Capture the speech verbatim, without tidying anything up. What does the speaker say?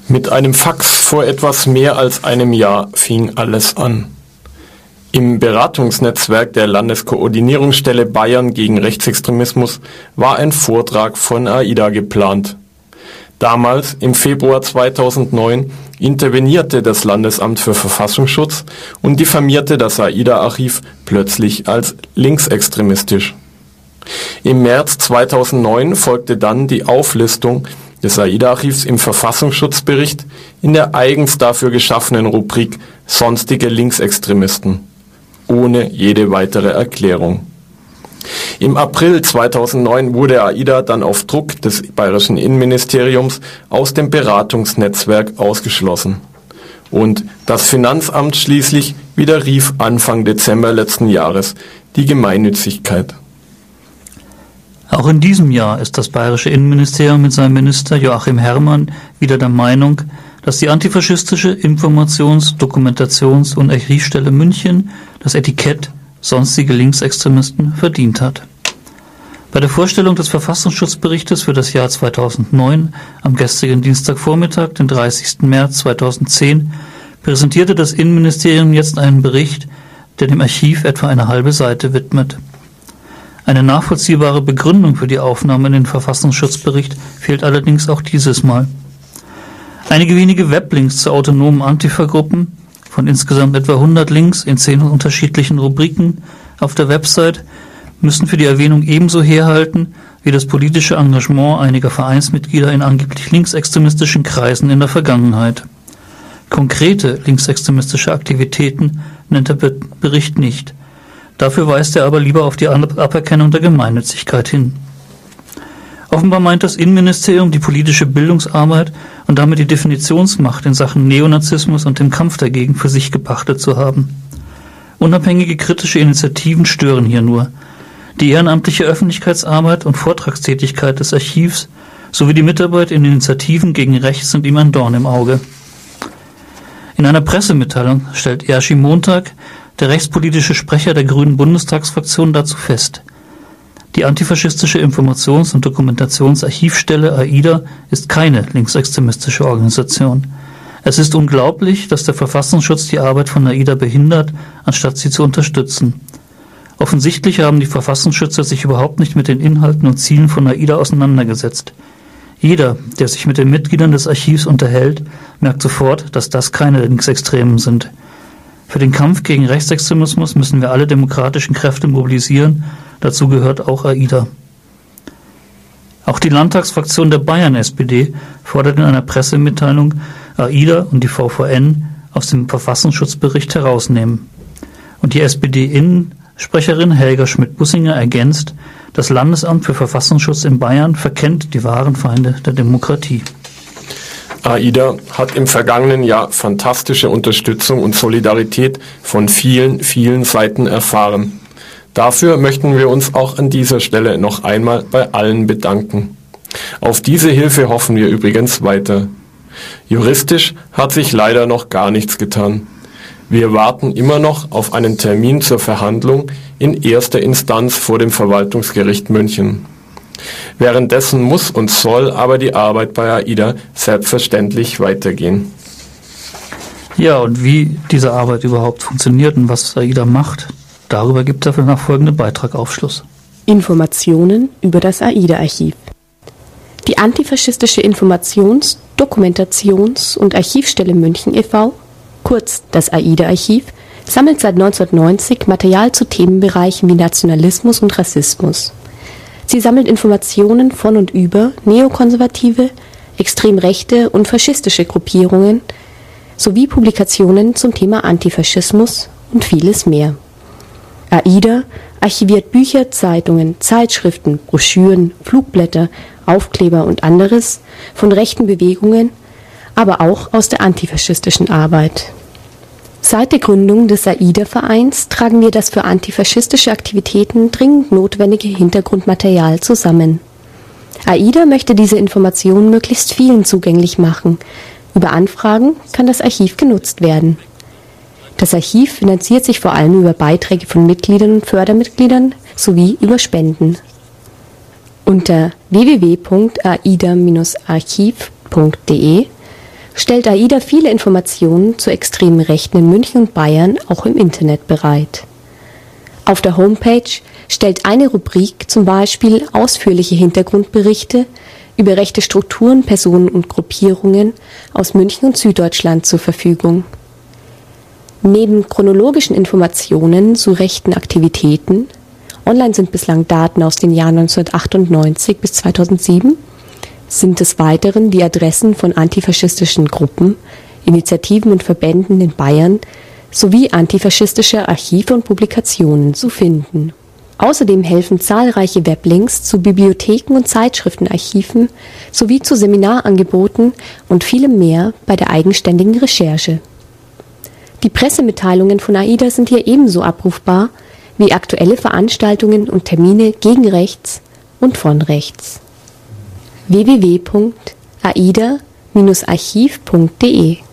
Mit einem Fax vor etwas mehr als einem Jahr fing alles an. Im Beratungsnetzwerk der Landeskoordinierungsstelle Bayern gegen Rechtsextremismus war ein Vortrag von AIDA geplant. Damals, im Februar zweitausendneun, intervenierte das Landesamt für Verfassungsschutz und diffamierte das AIDA-Archiv plötzlich als linksextremistisch. Im März zweitausendneun folgte dann die Auflistung des AIDA-Archivs im Verfassungsschutzbericht in der eigens dafür geschaffenen Rubrik Sonstige Linksextremisten, ohne jede weitere Erklärung. Im April zweitausendneun wurde AIDA dann auf Druck des bayerischen Innenministeriums aus dem Beratungsnetzwerk ausgeschlossen. Und das Finanzamt schließlich widerrief Anfang Dezember letzten Jahres die Gemeinnützigkeit. Auch in diesem Jahr ist das bayerische Innenministerium mit seinem Minister Joachim Herrmann wieder der Meinung, dass die antifaschistische Informations-, Dokumentations- und Archivstelle München das Etikett sonstige Linksextremisten verdient hat. Bei der Vorstellung des Verfassungsschutzberichtes für das Jahr zweitausendneun am gestrigen Dienstagvormittag, den dreißigsten März zweitausendzehn, präsentierte das Innenministerium jetzt einen Bericht, der dem Archiv etwa eine halbe Seite widmet. Eine nachvollziehbare Begründung für die Aufnahme in den Verfassungsschutzbericht fehlt allerdings auch dieses Mal. Einige wenige Weblinks zu autonomen Antifa-Gruppen, von insgesamt etwa hundert Links in zehn unterschiedlichen Rubriken auf der Website, müssen für die Erwähnung ebenso herhalten wie das politische Engagement einiger Vereinsmitglieder in angeblich linksextremistischen Kreisen in der Vergangenheit. Konkrete linksextremistische Aktivitäten nennt der Bericht nicht. Dafür weist er aber lieber auf die Aberkennung der Gemeinnützigkeit hin. Offenbar meint das Innenministerium die politische Bildungsarbeit und damit die Definitionsmacht in Sachen Neonazismus und dem Kampf dagegen für sich gepachtet zu haben. Unabhängige kritische Initiativen stören hier nur. Die ehrenamtliche Öffentlichkeitsarbeit und Vortragstätigkeit des Archivs sowie die Mitarbeit in Initiativen gegen Rechts sind ihm ein Dorn im Auge. In einer Pressemitteilung stellt Jerzy Montag, der rechtspolitische Sprecher der Grünen Bundestagsfraktion, dazu fest: Die antifaschistische Informations- und Dokumentationsarchivstelle AIDA ist keine linksextremistische Organisation. Es ist unglaublich, dass der Verfassungsschutz die Arbeit von AIDA behindert, anstatt sie zu unterstützen. Offensichtlich haben die Verfassungsschützer sich überhaupt nicht mit den Inhalten und Zielen von AIDA auseinandergesetzt. Jeder, der sich mit den Mitgliedern des Archivs unterhält, merkt sofort, dass das keine Linksextremen sind. Für den Kampf gegen Rechtsextremismus müssen wir alle demokratischen Kräfte mobilisieren. Dazu gehört auch AIDA. Auch die Landtagsfraktion der Bayern-S P D fordert in einer Pressemitteilung, AIDA und die V V N aus dem Verfassungsschutzbericht herausnehmen. Und die S P D-Innensprecherin Helga Schmidt-Bussinger ergänzt, das Landesamt für Verfassungsschutz in Bayern verkennt die wahren Feinde der Demokratie. AIDA hat im vergangenen Jahr fantastische Unterstützung und Solidarität von vielen, vielen Seiten erfahren. Dafür möchten wir uns auch an dieser Stelle noch einmal bei allen bedanken. Auf diese Hilfe hoffen wir übrigens weiter. Juristisch hat sich leider noch gar nichts getan. Wir warten immer noch auf einen Termin zur Verhandlung in erster Instanz vor dem Verwaltungsgericht München. Währenddessen muss und soll aber die Arbeit bei AIDA selbstverständlich weitergehen. Ja, und wie diese Arbeit überhaupt funktioniert und was AIDA macht, darüber gibt der nachfolgende Beitrag Aufschluss. Informationen über das AIDA-Archiv. Die antifaschistische Informations-, Dokumentations- und Archivstelle München e V, kurz das AIDA-Archiv, sammelt seit neunzehnhundertneunzig Material zu Themenbereichen wie Nationalismus und Rassismus. Sie sammelt Informationen von und über neokonservative, extrem rechte und faschistische Gruppierungen sowie Publikationen zum Thema Antifaschismus und vieles mehr. AIDA archiviert Bücher, Zeitungen, Zeitschriften, Broschüren, Flugblätter, Aufkleber und anderes von rechten Bewegungen, aber auch aus der antifaschistischen Arbeit. Seit der Gründung des AIDA-Vereins tragen wir das für antifaschistische Aktivitäten dringend notwendige Hintergrundmaterial zusammen. AIDA möchte diese Informationen möglichst vielen zugänglich machen. Über Anfragen kann das Archiv genutzt werden. Das Archiv finanziert sich vor allem über Beiträge von Mitgliedern und Fördermitgliedern sowie über Spenden. Unter w w w punkt aida Bindestrich archiv punkt de stellt AIDA viele Informationen zu extremen Rechten in München und Bayern auch im Internet bereit. Auf der Homepage stellt eine Rubrik zum Beispiel ausführliche Hintergrundberichte über rechte Strukturen, Personen und Gruppierungen aus München und Süddeutschland zur Verfügung. Neben chronologischen Informationen zu rechten Aktivitäten, online sind bislang Daten aus den Jahren neunzehnhundertachtundneunzig bis zweitausendsieben, sind des Weiteren die Adressen von antifaschistischen Gruppen, Initiativen und Verbänden in Bayern sowie antifaschistische Archive und Publikationen zu finden. Außerdem helfen zahlreiche Weblinks zu Bibliotheken und Zeitschriftenarchiven sowie zu Seminarangeboten und vielem mehr bei der eigenständigen Recherche. Die Pressemitteilungen von AIDA sind hier ebenso abrufbar wie aktuelle Veranstaltungen und Termine gegen rechts und von rechts. w w w punkt aida Bindestrich archiv punkt de